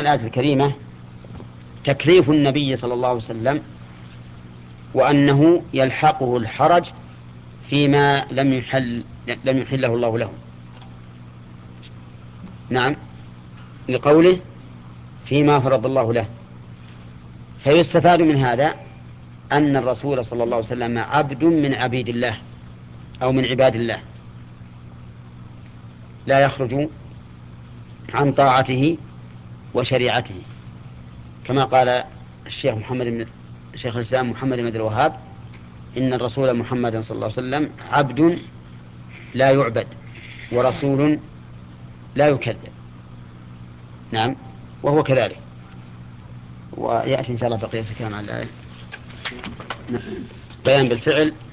الآية الكريمة تكليف النبي صلى الله عليه وسلم، وأنه يلحقه الحرج فيما لم يحله الله له. نعم، لقوله فيما فرض الله له. فيستفاد من هذا أن الرسول صلى الله عليه وسلم عبد من عبيد الله أو من عباد الله، لا يخرج عن طاعته وشريعته، كما قال شيخ الإسلام محمد بن عبد الوهاب: إن الرسول محمد صلى الله عليه وسلم عبد لا يعبد ورسول لا يكذب. نعم، وهو كذلك. ويأتي إن شاء الله بقية الكلام على الآية. بيان بالفعل